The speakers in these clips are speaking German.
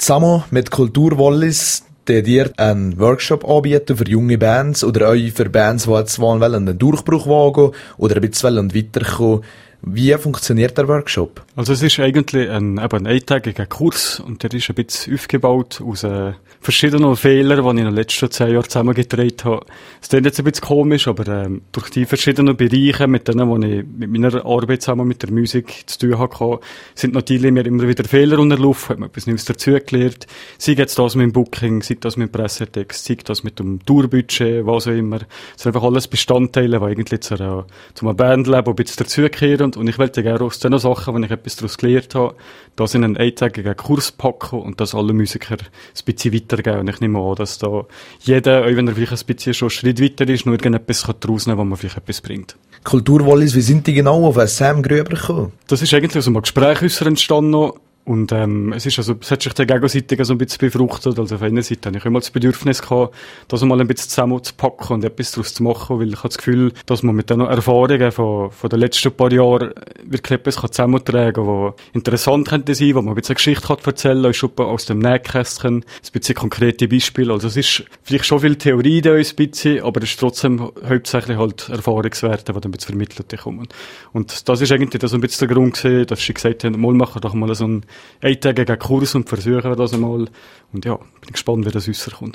Zusammen mit Kultur Wallis ihr einen Workshop anbieten für junge Bands oder euch für Bands, die jetzt einen Durchbruch wagen oder ein bisschen weiterkommen. Wie funktioniert der Workshop? Also es ist eigentlich ein eintägiger Kurs und der ist ein bisschen aufgebaut aus verschiedenen Fehlern, die ich in den letzten 10 Jahren zusammengetragen habe. Es klingt jetzt ein bisschen komisch, aber durch die verschiedenen Bereiche, mit denen ich mit meiner Arbeit zusammen mit der Musik zu tun hatte, sind natürlich mir immer wieder Fehler unterlaufen, hat man etwas Neues dazugelernt. Sei jetzt das mit dem Booking, sei das mit dem Pressetext, sei das mit dem Tourbudget, was auch immer. Es sind einfach alles Bestandteile, die eigentlich zu einem Bandleben ein bisschen dazugehören. Und ich wollte gerne aus den Sachen, wenn ich etwas daraus gelernt habe, das in einen eintägigen Kurs packen und das alle Musiker ein bisschen weitergeben. Und ich nehme an, dass da jeder, auch wenn er vielleicht ein bisschen schon einen Schritt weiter ist, nur irgendetwas daraus nehmen kann, wo man vielleicht etwas bringt. Kultur Wallis, wie sind die genau auf Sam Grüber gekommen? Das ist eigentlich aus einem Gespräch entstanden. Und es hat sich dann gegenseitig so ein bisschen befruchtet. Also auf einer Seite habe ich immer das Bedürfnis gehabt, das mal ein bisschen zusammenzupacken und etwas daraus zu machen, weil ich habe das Gefühl, dass man mit den Erfahrungen von den letzten paar Jahren wirklich etwas zusammentragen kann, was interessant könnte sein, wo man ein bisschen Geschichte kann erzählen kann, schon aus dem Nähkästchen, ein bisschen konkrete Beispiele. Also es ist vielleicht schon viel Theorie da ein bisschen, aber es ist trotzdem hauptsächlich halt Erfahrungswerte, die dann ein bisschen vermittelt kommen. Und das ist eigentlich so ein bisschen der Grund gewesen, dass sie gesagt haben, mal machen doch mal so einen eintägigen Kurs und versuchen wir das einmal. Und ja, bin gespannt, wie das rauskommt.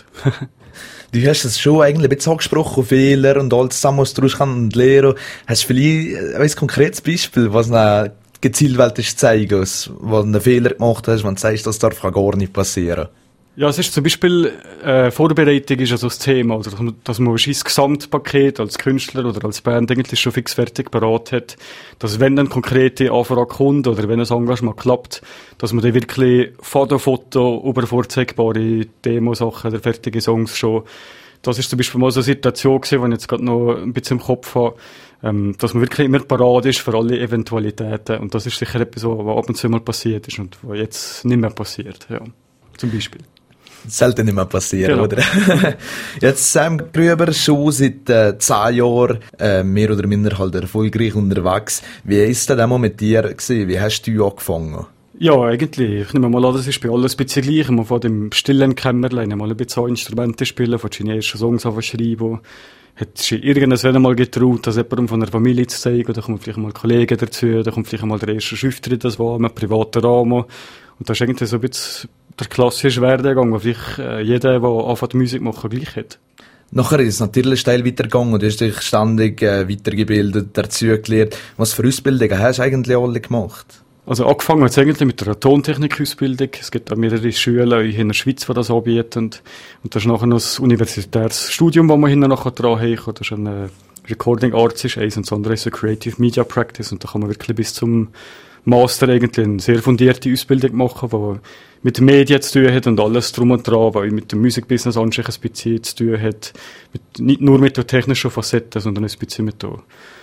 Du hast es schon eigentlich ein bisschen angesprochen, Fehler und alles zusammen, was du daraus kannst und lernen. Hast du vielleicht ein konkretes Beispiel, was eine gezielt willst zeigen, was du einen Fehler gemacht hast, wenn du sagst, das darf gar nicht passieren? Ja, es ist zum Beispiel, Vorbereitung ist also das Thema, also, dass man ein Gesamtpaket als Künstler oder als Band eigentlich schon fix fertig parat hat, dass wenn eine konkrete Anfrage kommt oder wenn ein Engagement klappt, dass man dann wirklich Foto über vorzeigbare Demo-Sachen oder fertige Songs schon, das ist zum Beispiel mal so eine Situation gewesen, die ich jetzt gerade noch ein bisschen im Kopf habe, dass man wirklich immer parat ist für alle Eventualitäten und das ist sicher etwas, was ab und zu mal passiert ist und was jetzt nicht mehr passiert, ja, zum Beispiel. Selten nicht mehr passieren, genau. Oder? Jetzt Sam Grüber schon seit 10 Jahren mehr oder minder halt erfolgreich unterwegs. Wie ist das einmal mit dir gewesen? Wie hast du angefangen? Ja, eigentlich. Ich nehme mal an, das ist bei alles ein bisschen gleich. Man von dem stillen Kämmerlein mal ein bisschen Instrumente spielen, von chinesischen Songs schreiben. Hat sich irgendwann mal getraut, das jemandem von der Familie zu zeigen, oder kommt vielleicht mal Kollegen dazu, da kommt vielleicht mal der erste Schüchter, das war ein privater Rahmen. Und das ist eigentlich so ein bisschen der klassische Werdegang, wo vielleicht jeder, der anfängt Musik machen, gleich hat. Nachher ist es natürlich steil weitergegangen. Du hast dich ständig weitergebildet, dazugelernt. Was für Ausbildungen hast du eigentlich alle gemacht? Also angefangen hat es eigentlich mit der Tontechnik-Ausbildung. Es gibt auch mehrere Schulen in der Schweiz, die das anbieten. Und das ist nachher noch das universitäres Studium, das man hinten nachher dran hat. Das ist ein Recording Arts ist eins und das andere ist ein Creative Media Practice. Und da kann man wirklich bis zum Master eigentlich eine sehr fundierte Ausbildung machen, die mit Medien zu tun hat und alles drum und dran, weil mit dem Musikbusiness an sich ein bisschen zu tun hat. Nicht nur mit der technischen Facette, sondern ein bisschen mit der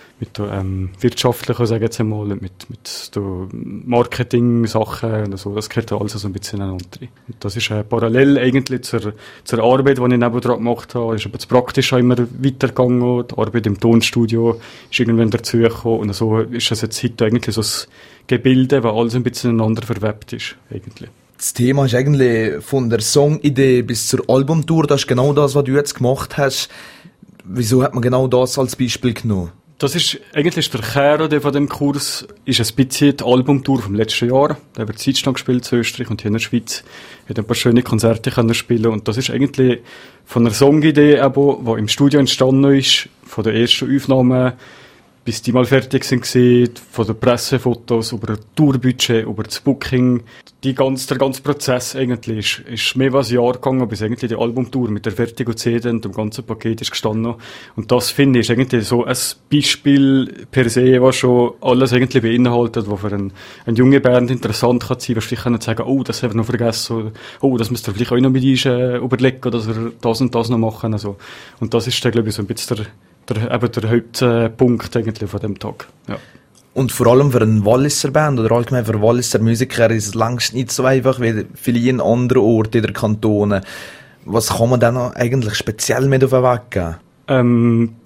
wirtschaftlichen, sage ich jetzt einmal, mit der Marketing-Sachen und so. Das gehört alles so ein bisschen ineinander rein. Und das ist parallel eigentlich zur Arbeit, die ich nebendran gemacht habe. Ist aber das Praktische immer weitergegangen. Die Arbeit im Tonstudio ist irgendwann dazugekommen. Und so ist das jetzt heute eigentlich so ein Gebilde, das alles ein bisschen ineinander verwebt ist, eigentlich. Das Thema ist eigentlich von der Songidee bis zur Albumtour. Das ist genau das, was du jetzt gemacht hast. Wieso hat man genau das als Beispiel genommen? Das ist eigentlich der Kern von dem Kurs, ist ein bisschen die Albumtour vom letzten Jahr. Da wird Zeitstand gespielt in Österreich und hier in der Schweiz. Hat ein paar schöne Konzerte können spielen und das ist eigentlich von einer Songidee, die im Studio entstanden ist, von der ersten Aufnahme, bis die mal fertig sind, von den Pressefotos, über das Tourbudget, über das Booking. Der ganze Prozess eigentlich ist mehr als ein Jahr gegangen, bis eigentlich die Albumtour mit der fertigen CD und dem ganzen Paket ist gestanden. Und das, finde ich, ist eigentlich so ein Beispiel per se, was schon alles eigentlich beinhaltet, was für eine junge Band interessant kann sein, was vielleicht können sagen, oh, das haben wir noch vergessen, oh, das müsst ihr vielleicht auch noch mit uns überlegen, dass wir das und das noch machen. Also. Und das ist dann, glaube ich, so ein bisschen der Hauptpunkt eigentlich von dem Tag. Ja. Und vor allem für eine Walliser Band oder allgemein für Walliser Musiker ist es längst nicht so einfach wie viele in anderen Orten in der Kantone. Was kann man denn eigentlich speziell mit auf den Weg geben?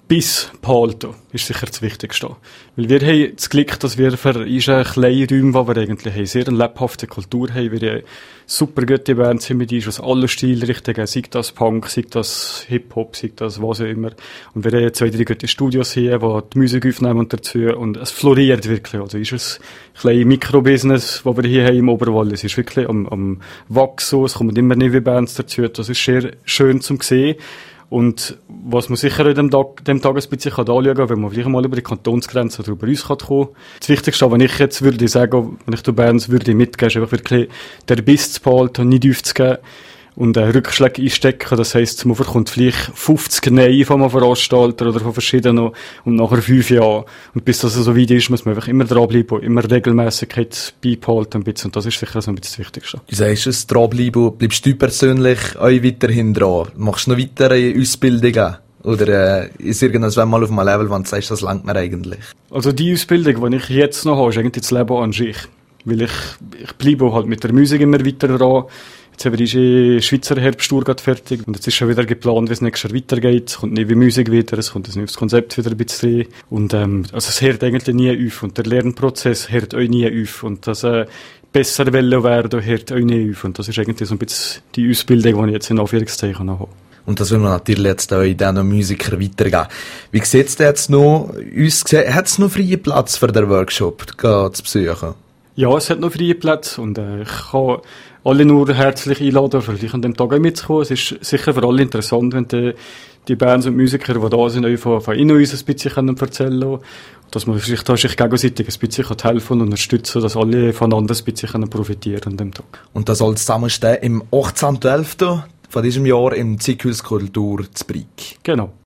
Biss behalten, ist sicher das Wichtigste. Weil wir haben das Glück, dass wir für unsere kleinen Räume, die wir eigentlich haben, sehr eine lebhafte Kultur haben. Wir haben super gute Bands mit uns aus allen Stilrichtungen, sei das Punk, sei das Hip-Hop, sei das was auch immer. Und wir haben 2, 3 gute Studios hier, die die Musik aufnehmen und dazu, und es floriert wirklich. Also ist es ein kleines Mikrobusiness, das wir hier haben im Oberwall. Es ist wirklich am Wachsen, es kommen immer neue Bands dazu. Das ist sehr schön zum sehen. Und was man sicher an dem Tag ein bisschen anschauen kann, wenn man vielleicht mal über die Kantonsgrenze oder über uns kommen kann. Das Wichtigste, was ich jetzt würde sagen, wenn ich die Bands würde mitgeben, ist einfach wirklich der Biss zu behalten und nicht aufzugeben und Rückschläge einstecken. Das heisst, man bekommt vielleicht 50 Nein von einem Veranstalter oder von verschiedenen und nachher 5 Jahre. Und bis das so weit ist, muss man einfach immer dranbleiben und immer Regelmäßigkeit beibehalten ein bisschen. Und das ist sicher so ein bisschen das Wichtigste. Du sagst es, dranbleiben. Bleibst du persönlich auch weiterhin dran? Machst du noch weitere Ausbildungen? Oder ist irgendwann mal auf einem Level, wenn du sagst, das langt mir eigentlich? Also die Ausbildung, die ich jetzt noch habe, ist eigentlich das Leben an sich. Weil ich bleibe halt mit der Musik immer weiter dran. Jetzt haben wir die Schweizer Herbsttour gerade fertig. Und jetzt ist schon wieder geplant, wie es nächstes Jahr weitergeht. Es kommt neue Musik wieder, es kommt ein neues Konzept wieder ein bisschen rein. Und, also es hört eigentlich nie auf. Und der Lernprozess hört auch nie auf. Und das, besser werden hört auch nie auf. Und das ist eigentlich so ein bisschen die Ausbildung, die ich jetzt in Anführungszeichen noch habe. Und das will man natürlich jetzt auch in diesen Musiker weitergeben. Wie sieht's denn jetzt noch uns gesehen? Hat es noch freien Platz für den Workshop zu besuchen? Ja, es hat noch freie Plätze und ich kann alle nur herzlich einladen, vielleicht an dem Tag auch mitzukommen. Es ist sicher für alle interessant, wenn die Bands und Musiker, die da sind, euch von innen uns ein bisschen erzählen können. Dass man sich gegenseitig ein bisschen helfen und unterstützen, dass alle voneinander ein bisschen profitieren an dem Tag. Und das soll zusammenstehen im 18.11. von diesem Jahr im Zieghüls Kultur zu Brig. Genau.